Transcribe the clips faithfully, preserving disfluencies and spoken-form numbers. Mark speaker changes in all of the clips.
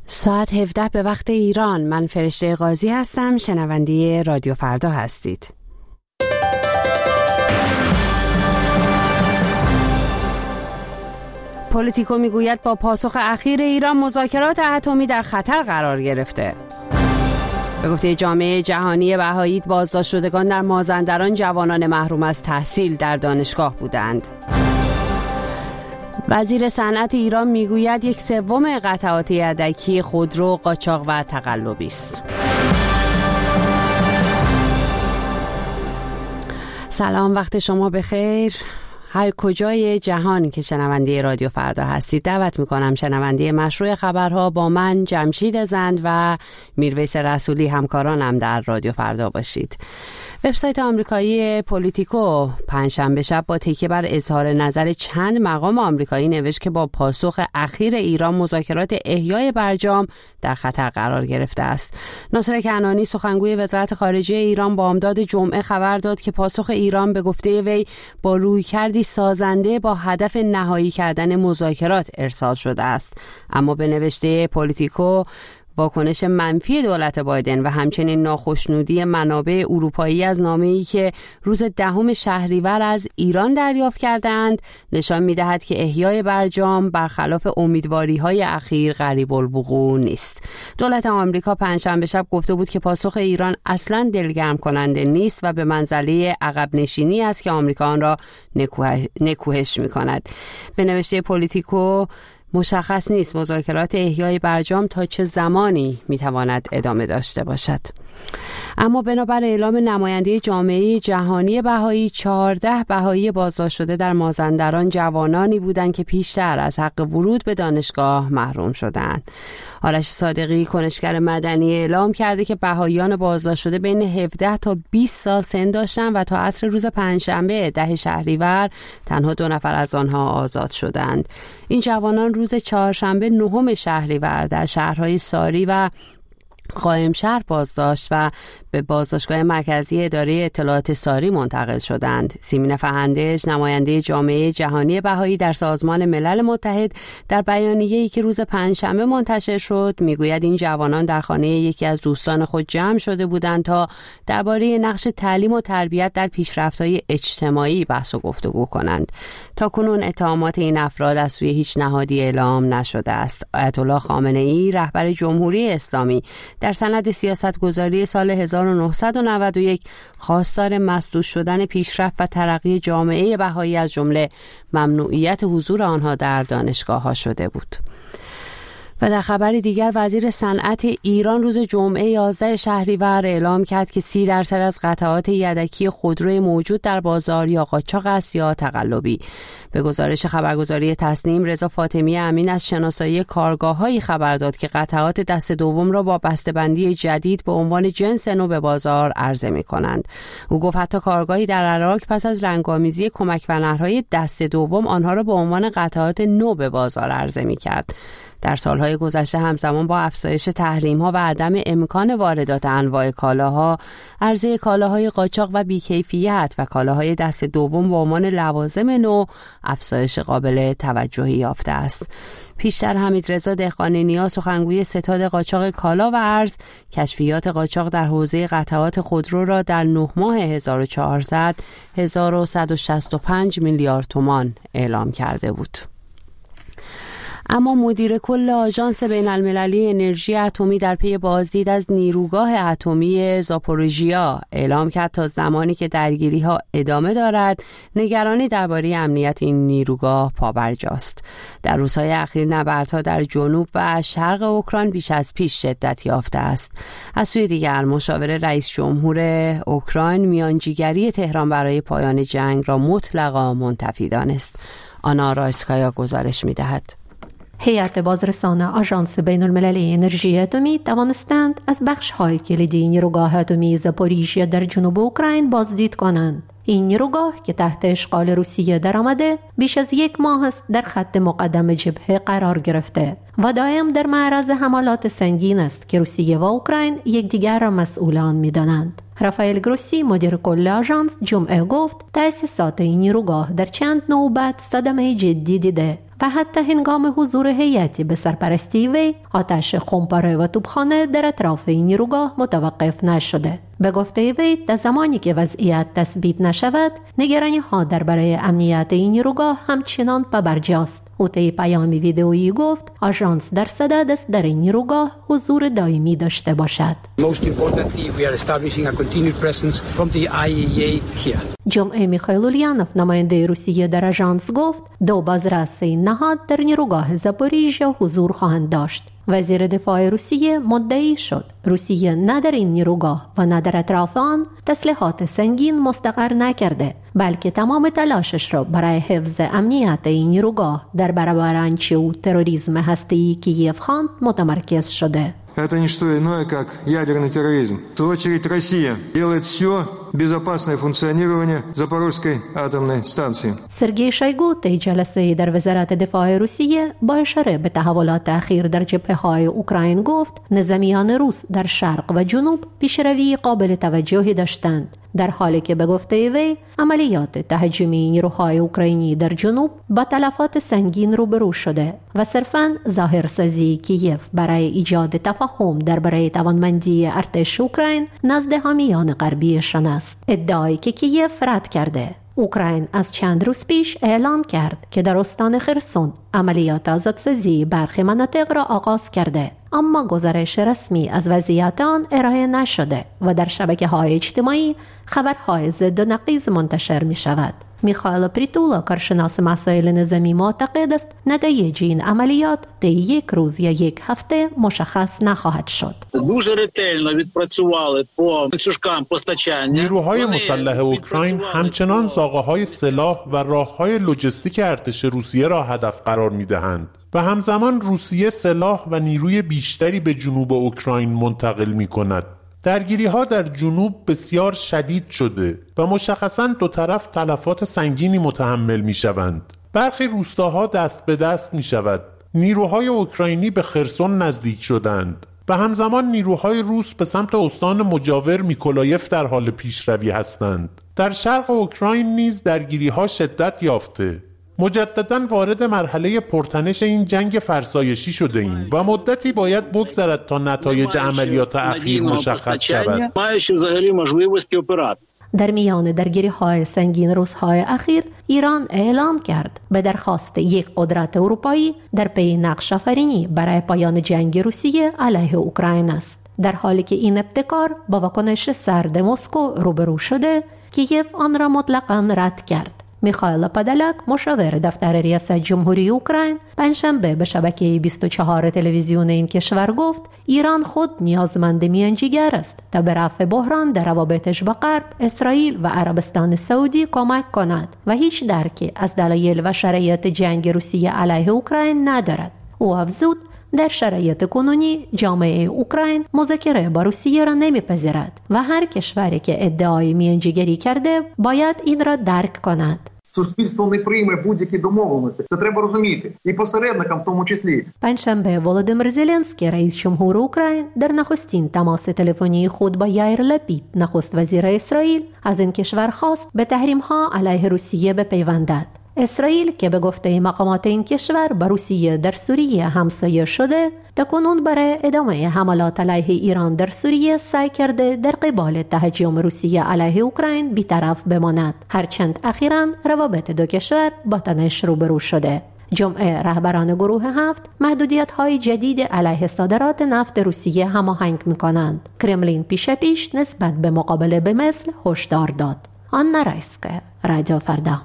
Speaker 1: ساعت هفده به وقت ایران. من فرشته قاضی هستم. شنونده رادیو فردا هستید. پولیتیکو میگوید با پاسخ اخیر ایران مذاکرات اتمی در خطر قرار گرفته. به گفته جامعه جهانی بهایی بازداشت شدگان در مازندران جوانان محروم از تحصیل در دانشگاه بودند. وزیر صنعت ایران میگوید یک سوم قطعات یدکی خودرو قاچاق و تقلبی است. سلام، وقت شما بخیر. هر کجای جهان که شنونده رادیو فردا هستید دعوت میکنم شنونده مشروع خبرها با من جمشید زند و میرویس رسولی همکارانم در رادیو فردا باشید. وبسایت آمریکایی پولیتیکو پنجشنبه شب با تکیه بر اظهار نظر چند مقام آمریکایی نوشت که با پاسخ اخیر ایران مذاکرات احیای برجام در خطر قرار گرفته است. ناصر کنعانی سخنگوی وزارت خارجه ایران بامداد جمعه خبر داد که پاسخ ایران به گفته وی با رویکردی سازنده با هدف نهایی کردن مذاکرات ارسال شده است. اما به نوشته پولیتیکو واکنش منفی دولت بایدن و همچنین ناخشنودی منابع اروپایی از نامه‌ای که روز دهم شهریور از ایران دریافت کردند نشان می‌دهد که احیای برجام برخلاف امیدواری‌های اخیر قریب الوقوع نیست. دولت آمریکا پنجشنبه شب گفته بود که پاسخ ایران اصلاً دلگرم کننده نیست و به منزله عقب نشینی است که آمریکا آن را نکوه... نکوهش می‌کند. به نوشته پولیتیکو مشخص نیست مذاکرات احیای برجام تا چه زمانی میتواند ادامه داشته باشد. اما بنابر اعلام نماینده جامعه جهانی بهایی، چهارده بهایی بازداشت شده در مازندران جوانانی بودند که پیشتر از حق ورود به دانشگاه محروم شدند. آرش صادقی کنشگر مدنی اعلام کرده که بهاییان بازداشت شده بین هفده تا بیست سال سن داشتند و تا عصر روز پنجشنبه ده شهریور تنها دو نفر از آنها آزاد شدند. این جوانان روز چهارشنبه نهم شهریور در شهرهای ساری و قائمشهر بازداشت و به بازداشتگاه مرکزی اداره اطلاعات ساری منتقل شدند. سیمین فهندش نماینده جامعه جهانی بهایی در سازمان ملل متحد در بیانیه‌ای که روز پنجشنبه منتشر شد میگوید این جوانان در خانه یکی از دوستان خود جمع شده بودند تا درباره نقش تعلیم و تربیت در پیشرفت‌های اجتماعی بحث و گفتگو کنند. تاکنون اتهامات این افراد از سوی هیچ نهادی اعلام نشده است. آیت الله خامنه‌ای رهبر جمهوری اسلامی در سند سیاستگذاری سال هزار و نهصد و نود و یک خواستار مسدود شدن پیشرفت و ترقی جامعه بهایی از جمله ممنوعیت حضور آنها در دانشگاه‌ها شده بود. و در خبری دیگر وزیر صنعت ایران روز جمعه یازده شهریور اعلام کرد که سی درصد از قطعات یدکی خودروی موجود در بازار یا قاچاق است یا تقلبی. به گزارش خبرگزاری تسنیم، رضا فاطمی امین از شناسایی کارگاه‌هایی خبر داد که قطعات دست دوم را با بسته‌بندی جدید به عنوان جنس نو به بازار عرضه می‌کنند. او گفت حتی کارگاهی در عراق پس از رنگ‌آمیزی کمک پناه‌های دست دوم آنها را به عنوان قطعات نو به بازار عرضه می‌کرد. در سالهای گذشته همزمان با افزایش تحریم‌ها و عدم امکان واردات انواع کالاها، عرضه کالاهای قاچاق و بی‌کیفیت و کالاهای دست دوم به عنوان لوازم نو افزایش قابل توجهی یافته است. پیشتر حمیدرضا دهقانی سخنگوی ستاد قاچاق کالا و ارز کشفیات قاچاق در حوزه قطعات خودرو را در نه ماه هزار و چهارصد هزار و صد و شصت و پنج میلیارد تومان اعلام کرده بود. اما مدیر کل آژانس بین المللی انرژی اتمی در پی بازدید از نیروگاه اتمی زاپوروژیا اعلام کرد تا زمانی که درگیری‌ها ادامه دارد نگرانی درباره امنیت این نیروگاه پابرجاست. در روزهای اخیر نبردها در جنوب و شرق اوکراین بیش از پیش شدت یافته است. از سوی دیگر مشاور رئیس جمهور اوکراین میانجیگری تهران برای پایان جنگ را مطلقاً منتفی دانست. آنا رایسکایا گزارش می‌دهد.
Speaker 2: هیئت بازرسان آژانس بین المللی انرژی اتمی توانستند از بخش‌های کلیدی نیروگاه اتمی زاپوریژیا در جنوب اوکراین بازدید کنند. این نیروگاه که تحت اشغال روسیه درآمده بیش از یک ماه است در خط مقدم جبهه قرار گرفته و دائم در معرض حملات سنگین است که روسیه و اوکراین یکدیگر را مسئول آن می‌دانند. رافائل گروسی مدیر کل آژانس جمعه گفت تأسیسات این نیروگاه در چند نوبت صدمه جدی دیده و حتی هنگام حضور هیئتی به سرپرستی وی آتش خمپاره و توپخانه در اطراف این نیروگاه متوقف نشده. به گفته وی تا زمانی که وضعیت تثبیت نشود نگرانی ها درباره امنیت این نیروگاه همچنان پابرجاست. او طی پیامی ویدئویی گفت آژانس در صدد است در این نیروگاه حضور دائمی داشته باشد.
Speaker 3: Most importantly, we are establishing a continued presence from the آی ای ای here.
Speaker 2: جمعه میخائیل اولیانوف نماینده روسیه در آژانس گفت دو بازرس این نهاد در نیروگاه زاپوریژیا حضور خواهند داشت. وزیر دفاع روسیه مدعی شد روسیه نه در این نیروگاه و نه در اطراف آن تسلیحات سنگین مستقر نکرده، بلکه تمام تلاشش را برای حفظ امنیت این نیروگاه در برابر آنچه او تروریسم هسته‌ای کییف خواند متمرکز شده.
Speaker 4: Это не что иное, как ядерный терроризм. В свою очередь, Россия делает все безопасное функционирование Запорожской атомной станции.
Speaker 2: سرگئی شویگو طی جلسه در وزارت دفاع روسیه با اشاره به تحولات اخیر در جبهه‌های اوکراین گفت نظامیان روس در شرق و جنوب پیشروی قابل توجهی داشتند، در حالی که به گفته وی عملیات تهاجمی نیروهای اوکراینی در جنوب با تلفات سنگین روبرو شده و صرفاً ظاهرسازی کییف برای ایجاد تفاهم درباره توانمندی ارتش اوکراین نزد حامیان غربیشان است. ادعایی که کییف رد کرده. اوکراین از چند روز پیش اعلام کرد که در استان خرسون عملیات آزادسازی برخی مناطق را آغاز کرده، اما گزارش رسمی از وضعیت آن ارائه نشده و در شبکه‌های اجتماعی خبرهای ضد و نقیض منتشر می شود. میخائیل پریتولا کارشناس مسائل نظامی معتقد است نتایج این عملیات طی یک روز یا یک هفته مشخص نخواهد شد.
Speaker 5: дуже ретельно відпрацювали по ланцюжкам постачання.
Speaker 6: نیروهای مسلح اوکراین همچنان ساقه‌های سلاح و راه‌های لوجستیک ارتش روسیه را هدف قرار می‌دهند و همزمان روسیه سلاح و نیروی بیشتری به جنوب اوکراین منتقل می‌کند. درگیری‌ها در جنوب بسیار شدید شده و مشخصاً دو طرف تلفات سنگینی متحمل می‌شوند. برخی روستاها دست به دست می‌شود. نیروهای اوکراینی به خرسون نزدیک شدند و همزمان نیروهای روس به سمت استان مجاور میکولایف در حال پیشروی هستند. در شرق اوکراین نیز درگیری‌ها شدت یافته. مجدداً وارد مرحله پرتنش این جنگ فرسایشی شده ایم و مدتی باید بگذرد تا نتایج عملیات اخیر مشخص شود.
Speaker 2: در میان درگیری‌های سنگین روزهای اخیر ایران اعلام کرد به درخواست یک قدرت اروپایی در پی نقش آفرینی برای پایان جنگ روسیه علیه اوکراین است، در حالی که این ابتکار با واکنش سرد مسکو روبرو شده کییف آن را مطلقاً رد کرد. میخائیل پادالک مشاور دفتر ریاست جمهوری اوکراین پنجشنبه به شبکه بیست و چهار تلویزیون این کشور گفت ایران خود نیازمند میانجیگر است تا به رفع بحران در روابطش با غرب، اسرائیل و عربستان سعودی کمک کند و هیچ درکی از دلایل و شرایط جنگ روسیه علیه اوکراین ندارد. او افزود در شرایط کنونی جامعه اوکراین مذاکره با روسیه را نمیپذیرد و هر کشوری که ادعای میانجیگری کرده باید این را درک کند.
Speaker 7: Суспільство не прийме будь-які домовленості. Це треба розуміти. І посередникам в тому числі.
Speaker 2: پنجشنبه ولودیمیر زلنسکی رئیس جمهور اوکراین در نخستین تماس تلفنی خود با یائیر لپید نخست وزیر اسرائیل از این کشور خواست به تحریم‌ها علیه روسیه بپیوندد. اسرائیل که به گفته مقامات این کشور با روسیه در سوریه همسایه شده تاکنون برای ادامه حملات علیه ایران در سوریه سعی کرده در قبال تهاجم روسیه علیه اوکراین بی‌طرف بماند، هرچند اخیراً روابط دو کشور با تنش روبرو شده. جمعه رهبران گروه هفت محدودیت‌های جدید علیه صادرات نفت روسیه هماهنگ می‌کنند. کرملین پیش پیش نسبت به مقابله به مثل هشدار داد. آنا رایسکه، رادیو فردا.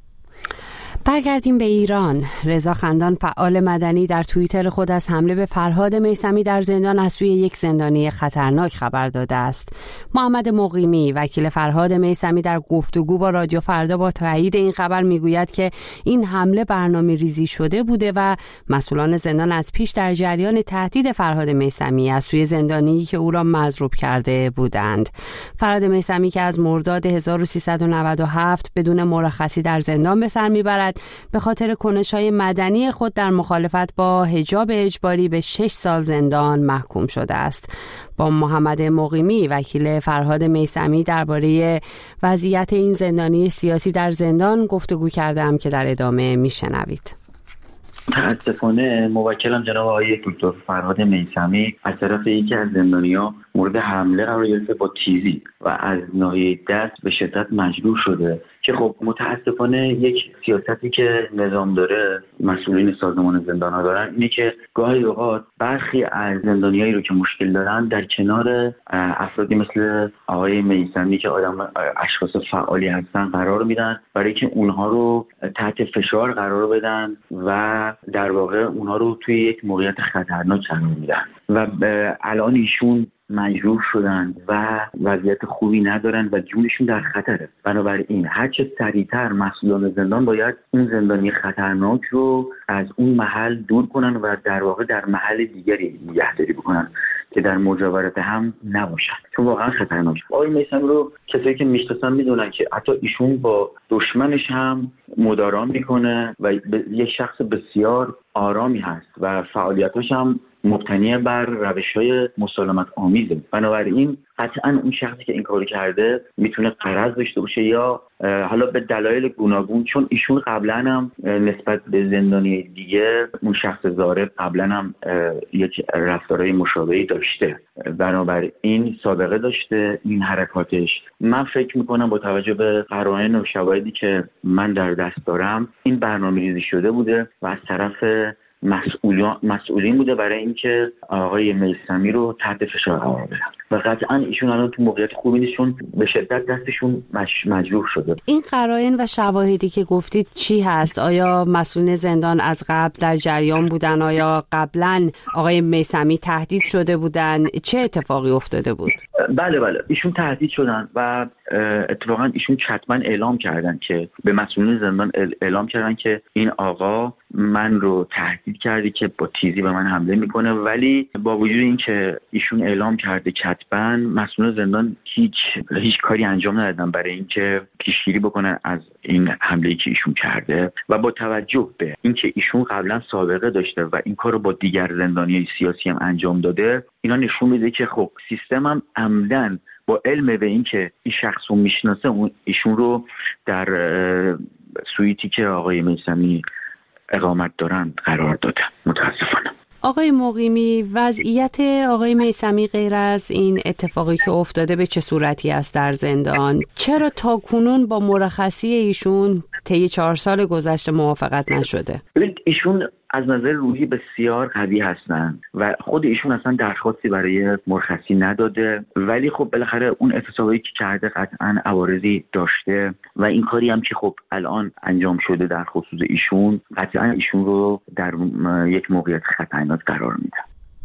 Speaker 1: برگردیم به ایران. رضا خندان فعال مدنی در توییتر خود از حمله به فرهاد میثمی در زندان از سوی یک زندانی خطرناک خبر داده است. محمد مقیمی وکیل فرهاد میثمی در گفتگو با رادیو فردا با تایید این خبر میگوید که این حمله برنامه ریزی شده بوده و مسئولان زندان از پیش در جریان تهدید فرهاد میثمی از سوی زندانی که او را مضروب کرده بودند. فرهاد میثمی که از مرداد هزار و سیصد و نود و هفت بدون مرخصی در زندان به سر میبرد به خاطر کنش‌های مدنی خود در مخالفت با حجاب اجباری به شش سال زندان محکوم شده است. با محمد مقیمی وکیل فرهاد میثمی درباره وضعیت این زندانی سیاسی در زندان گفتگو کردم که در ادامه میشنوید.
Speaker 8: متاسفانه موکلم جناب آقای دکتر فرهاد میثمی از طرف یکی از زندانی‌ها مورد حمله قرار گرفته با تیزی و از ناحیه دست به شدت مجروح شده که خب متاسفانه یک سیاستی که نظام داره، مسئولین سازمان زندان‌ها دارن، اینه که گاهی اوقات برخی از زندانیایی رو که مشکل دارن در کنار افرادی مثل آقای میثمی که آدم اشخاص فعالی هستن قرار میدن برای که اونها رو تحت فشار قرار بدن و در واقع اونها رو توی یک موقعیت خطرناک قرار میدن و الان ایشون مجروح شدن و وضعیت خوبی ندارن و جونشون در خطره. بنابراین هر چه سریعتر مسئولان زندان باید اون زندانی خطرناک رو از اون محل دور کنن و در واقع در محل دیگری نگهداری بکنن که در مجاورت هم نباشن، چون واقعا خطرناک. آقای میثمی رو کسایی که میشناسن میدونن که حتی ایشون با دشمنش هم مدارا میکنه و یک شخص بسیار آرامی هست و فعالیتاش هم مبتنی بر روش‌های مسالمت آمیزه. بنابراین قطعاً اون شخصی که این کارو کرده میتونه غرض داشته باشه یا حالا به دلایل گوناگون، چون ایشون قبلا هم نسبت به زندانی دیگه اون شخص ضارب قبلا هم یک رفتارهای مشابهی داشته، بنابراین سابقه داشته این حرکاتش. من فکر میکنم با توجه به قرائن و شواهدی که من در دست دارم این برنامه‌ریزی شده بوده و از طرف مسئولان مسئولین بوده برای اینکه آقای میثمی رو تحت فشار قرار بدن و قطعا ایشون الان تو موقعیت خوبی نیستشون، به شدت دستشون مش... مجروح شده.
Speaker 1: این قرائن و شواهدی که گفتید چی هست؟ آیا مسئولین زندان از قبل در جریان بودن؟ آیا قبلا آقای میثمی تهدید شده بودن؟ چه اتفاقی افتاده بود؟
Speaker 8: بله بله ایشون تهدید شدن و اتفاقا ایشون چتما اعلام کردن که به مسئولین زندان اعلام کردن که این آقا من رو تهدید کردی که با تیزی به من حمله میکنه، ولی با وجود این که ایشون اعلام کرده کتباً مسئولین زندان هیچ هیچ کاری انجام ندادن برای اینکه پیشگیری بکنن از این حمله‌ای که ایشون کرده و با توجه به اینکه ایشون قبلا سابقه داشته و این کارو با دیگر زندانیای سیاسی هم انجام داده، اینا نشون میده که خب سیستم هم عمدن با علم به این که این شخص رو میشناسه اون ایشون رو در سویتی که آقای میثمی اقامت دارن قرار داده. متاسفانه
Speaker 1: آقای مقیمی، وضعیت آقای میثمی غیر از این اتفاقی که افتاده به چه صورتی است در زندان؟ چرا تا کنون با مرخصی ایشون طی چهار سال گذشته موافقت نشده؟
Speaker 8: ببینید ایشون از نظر روحی بسیار قوی هستن و خود ایشون اصلا درخواستی برای مرخصی نداده، ولی خب بالاخره اون اعتصابی که کرده قطعا عوارضی داشته و این کاری هم که خب الان انجام شده در خصوص ایشون قطعا ایشون رو در یک موقعیت خطرناک قرار میده.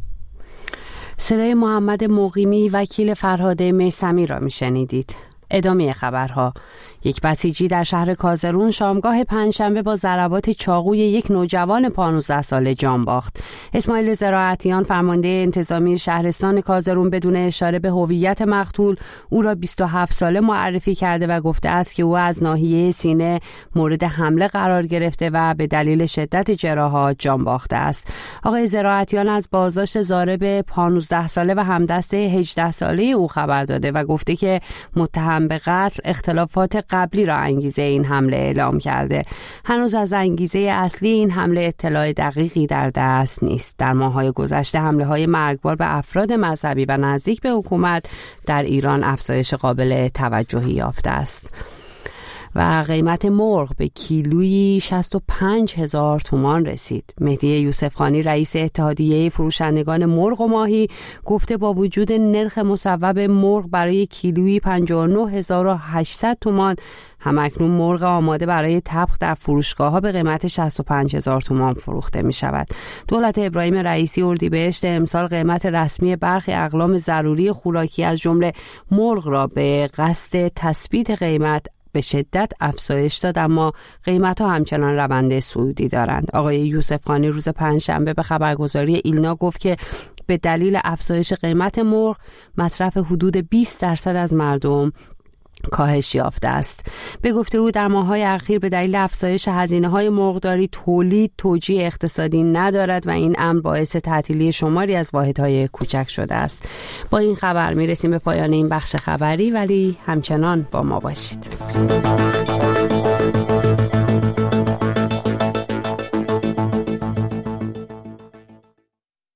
Speaker 1: صدای محمد مقیمی وکیل فرهاد میثمی را میشنیدید. ادامه خبرها. یک بسیجی در شهر کازرون شامگاه پنجشنبه با ضربات چاقوی یک نوجوان پانزده ساله جان باخت. اسماعیل زراعتیان فرمانده انتظامی شهرستان کازرون بدون اشاره به هویت مقتول او را بیست و هفت ساله معرفی کرده و گفته است که او از ناحیه سینه مورد حمله قرار گرفته و به دلیل شدت جراحات جان باخته است. آقای زراعتیان از بازداشت ضارب پانزده ساله و همدست هجده ساله او خبر داده و گفته که متهم به قتل اختلافات قبلی را انگیزه این حمله اعلام کرده. هنوز از انگیزه اصلی این حمله اطلاع دقیقی در دست نیست. در ماه‌های گذشته حمله‌های مرگبار به افراد مذهبی و نزدیک به حکومت در ایران افزایش قابل توجهی یافته است. و قیمت مرغ به کیلویی شصت و پنج هزار تومان رسید. مهدی یوسف خانی رئیس اتحادیه فروشندگان مرغ و ماهی گفته با وجود نرخ مصوب مرغ برای کیلویی پنجاه و نه هزار و هشتصد تومان، همکنون مرغ آماده برای طبخ در فروشگاه‌ها به قیمت شصت و پنج هزار تومان فروخته می شود. دولت ابراهیم رئیسی اردیبهشت امسال قیمت رسمی برخی اقلام ضروری خوراکی از جمله مرغ را به قصد تثبیت قیمت به شدت افزایش داد، اما قیمت‌ها همچنان روند صعودی دارند. آقای یوسف خانی روز پنجشنبه به خبرگزاری ایلنا گفت که به دلیل افزایش قیمت مرغ مصرف حدود بیست درصد از مردم کاهش یافته است. به گفته او در ماه‌های اخیر به دلیل افزایش هزینه‌های مرغداری تولید توجیه اقتصادی ندارد و این امر باعث تعطیلی شماری از واحدهای کوچک شده است. با این خبر میرسیم به پایان این بخش خبری، ولی همچنان با ما باشید.